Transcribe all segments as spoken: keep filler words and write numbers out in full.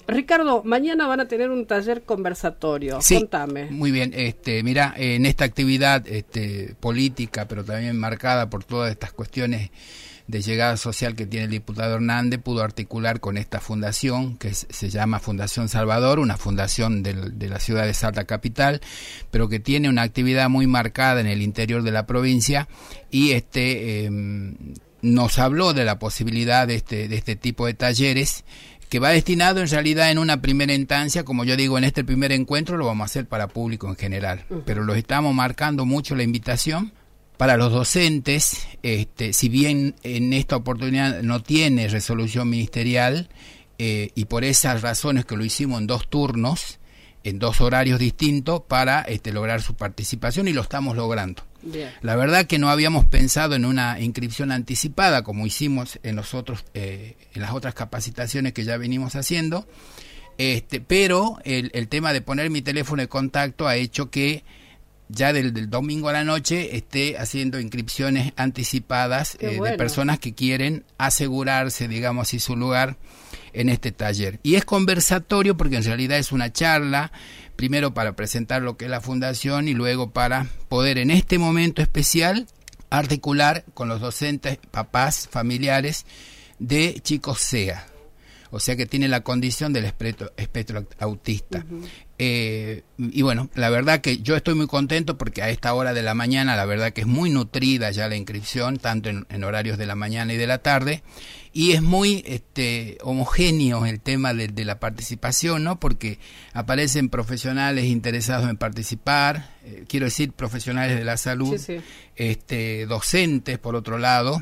Ricardo, mañana van a tener un taller conversatorio. Sí, contame. Muy bien, este, mira, en esta actividad este, política, pero también marcada por todas estas cuestiones de llegada social que tiene el diputado Hernández, pudo articular con esta fundación que es, se llama Fundación Salvador, una fundación del, de la ciudad de Salta capital, pero que tiene una actividad muy marcada en el interior de la provincia, y este eh, nos habló de la posibilidad de este, de este tipo de talleres, que va destinado en realidad en una primera instancia, como yo digo, en este primer encuentro lo vamos a hacer para público en general, uh-huh. pero los estamos marcando mucho la invitación para los docentes, este, si bien en esta oportunidad no tiene resolución ministerial, eh, y por esas razones que lo hicimos en dos turnos, en dos horarios distintos, para este, lograr su participación, y lo estamos logrando. Bien. La verdad que no habíamos pensado en una inscripción anticipada, como hicimos en los otros, eh, en las otras capacitaciones que ya venimos haciendo, este, pero el, el tema de poner mi teléfono de contacto ha hecho que ya del, del domingo a la noche esté haciendo inscripciones anticipadas eh, bueno. de personas que quieren asegurarse, digamos así, su lugar en este taller. Y es conversatorio porque en realidad es una charla, primero para presentar lo que es la fundación y luego para poder en este momento especial articular con los docentes, papás, familiares de chicos C E A. O sea que tiene la condición del espectro, espectro autista. Uh-huh. Eh, y bueno, la verdad que yo estoy muy contento porque a esta hora de la mañana, la verdad que es muy nutrida ya la inscripción, tanto en, en horarios de la mañana y de la tarde, y es muy este, homogéneo el tema de, de la participación, ¿no? Porque aparecen profesionales interesados en participar, eh, quiero decir profesionales de la salud, sí, sí. Este, docentes por otro lado,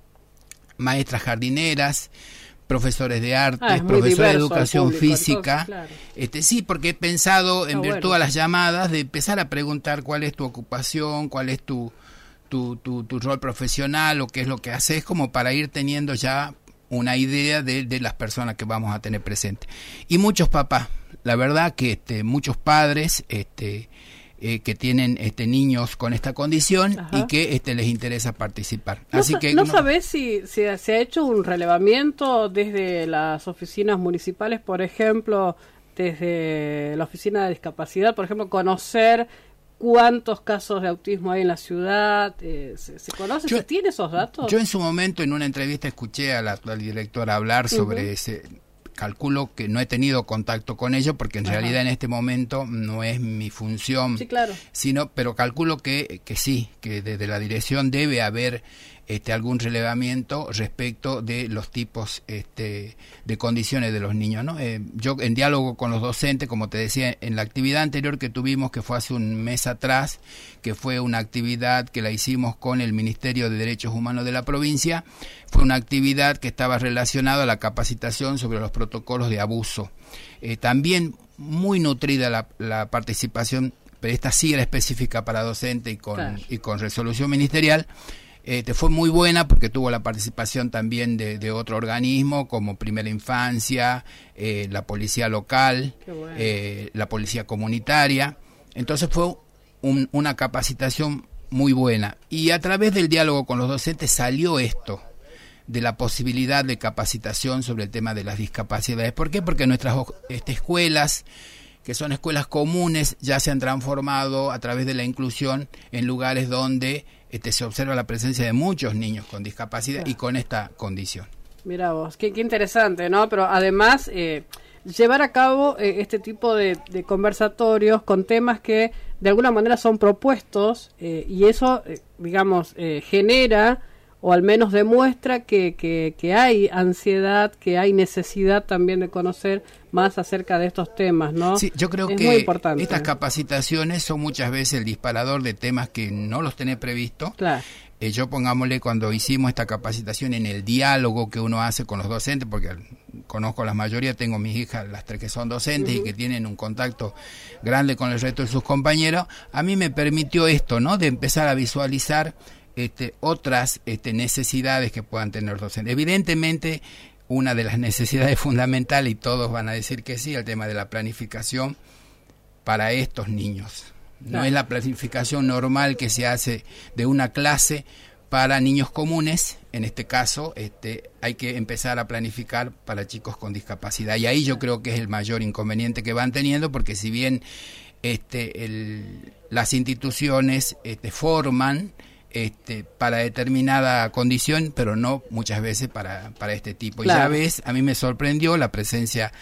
maestras jardineras, profesores de artes, ah, profesores de educación público, física. Entonces, claro. este sí, porque he pensado en virtud bueno. a las llamadas de empezar a preguntar cuál es tu ocupación, cuál es tu, tu, tu, tu rol profesional o qué es lo que haces, como para ir teniendo ya una idea de, de las personas que vamos a tener presentes. Y muchos papás, la verdad que este, muchos padres este, eh, que tienen este, niños con esta condición. Ajá. Y que este, les interesa participar. ¿No, Así que, ¿no no, sabés si, si se ha hecho un relevamiento desde las oficinas municipales, por ejemplo, desde la oficina de discapacidad, por ejemplo, conocer cuántos casos de autismo hay en la ciudad? Eh, ¿se, ¿Se conoce? Yo, ¿Se tiene esos datos? Yo en su momento en una entrevista escuché a la actual directora hablar sobre uh-huh. ese... Calculo que no he tenido contacto con ellos porque en Ajá. realidad en este momento no es mi función, sí, claro. sino, pero calculo que, que sí, que desde la dirección debe haber este, algún relevamiento respecto de los tipos este, de condiciones de los niños, ¿no? Eh, yo en diálogo con los docentes, como te decía, en la actividad anterior que tuvimos, que fue hace un mes atrás, que fue una actividad que la hicimos con el Ministerio de Derechos Humanos de la provincia, fue una actividad que estaba relacionada a la capacitación sobre los protocolos de abuso. Eh, también muy nutrida la, la participación, pero esta sí era específica para docente y con, claro. y con resolución ministerial. Este, fue muy buena porque tuvo la participación también de, de otro organismo como Primera Infancia, eh, la policía local, bueno. eh, la policía comunitaria. Entonces fue un, una capacitación muy buena. Y a través del diálogo con los docentes salió esto de la posibilidad de capacitación sobre el tema de las discapacidades. ¿Por qué? Porque nuestras este, escuelas, que son escuelas comunes, ya se han transformado a través de la inclusión en lugares donde este, se observa la presencia de muchos niños con discapacidad claro. y con esta condición. Mira vos, qué, qué interesante, ¿no? Pero además, eh, llevar a cabo eh, este tipo de, de conversatorios con temas que de alguna manera son propuestos eh, y eso, eh, digamos, eh, genera o al menos demuestra que, que, que hay ansiedad, que hay necesidad también de conocer más acerca de estos temas, ¿no? Sí, yo creo es que muy importante. Estas capacitaciones son muchas veces el disparador de temas que no los tenés previsto. Claro. Eh, yo pongámosle cuando hicimos esta capacitación en el diálogo que uno hace con los docentes, porque conozco a la mayoría, tengo mis hijas, las tres que son docentes uh-huh. y que tienen un contacto grande con el resto de sus compañeros, a mí me permitió esto, ¿no? De empezar a visualizar Este, otras este, necesidades que puedan tener los docentes. Evidentemente, una de las necesidades fundamentales, y todos van a decir que sí, el tema de la planificación para estos niños. No claro. es la planificación normal que se hace de una clase para niños comunes. En este caso, este, hay que empezar a planificar para chicos con discapacidad. Y ahí yo creo que es el mayor inconveniente que van teniendo, porque si bien este, el, las instituciones este, forman este, para determinada condición, pero no muchas veces para, para este tipo. Claro. Y ya ves, a mí me sorprendió la presencia,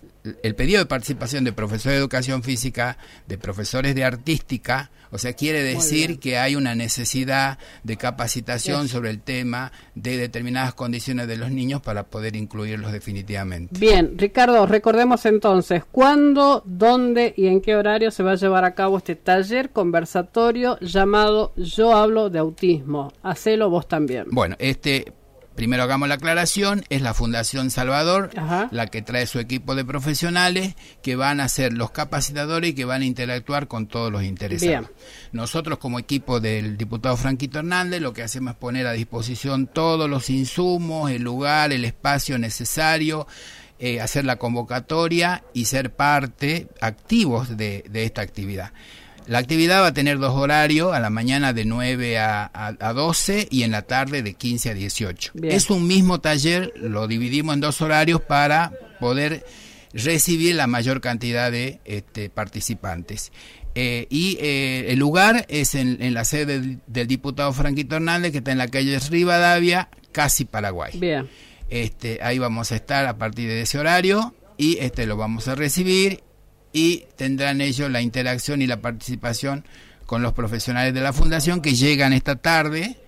el pedido de participación de profesores de educación física, de profesores de artística. O sea, quiere decir que hay una necesidad de capacitación sí. sobre el tema de determinadas condiciones de los niños para poder incluirlos definitivamente. Bien, Ricardo, recordemos entonces, ¿cuándo, dónde y en qué horario se va a llevar a cabo este taller conversatorio llamado Yo hablo de autismo? Hacelo vos también. Bueno, este... primero hagamos la aclaración, es la Fundación Salvador, Ajá. la que trae su equipo de profesionales que van a ser los capacitadores y que van a interactuar con todos los interesados. Bien. Nosotros como equipo del diputado Franquito Hernández lo que hacemos es poner a disposición todos los insumos, el lugar, el espacio necesario, eh, hacer la convocatoria y ser parte activos de, de esta actividad. La actividad va a tener dos horarios, a la mañana de nueve a doce y en la tarde de quince a dieciocho. Bien. Es un mismo taller, lo dividimos en dos horarios para poder recibir la mayor cantidad de este, participantes. Eh, y eh, el lugar es en, en la sede del, del diputado Franquito Hernández, que está en la calle Rivadavia, casi Paraguay. Bien. Este, ahí vamos a estar a partir de ese horario y este, lo vamos a recibir. Y tendrán ellos la interacción y la participación con los profesionales de la fundación que llegan esta tarde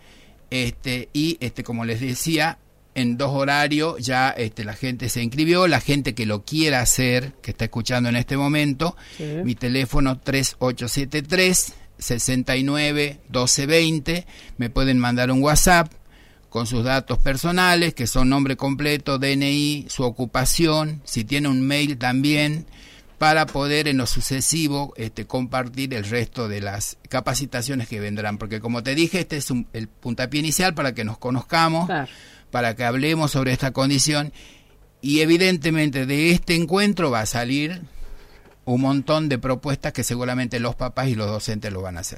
este, y este como les decía, en dos horarios ya este, la gente se inscribió, la gente que lo quiera hacer, que está escuchando en este momento, sí. Mi teléfono tres ocho siete tres, seis nueve, uno dos dos cero, me pueden mandar un WhatsApp con sus datos personales, que son nombre completo, D N I, su ocupación, si tiene un mail también, para poder en lo sucesivo este, compartir el resto de las capacitaciones que vendrán. Porque como te dije, este es un, el puntapié inicial para que nos conozcamos, claro. para que hablemos sobre esta condición. Y evidentemente de este encuentro va a salir un montón de propuestas que seguramente los papás y los docentes lo van a hacer.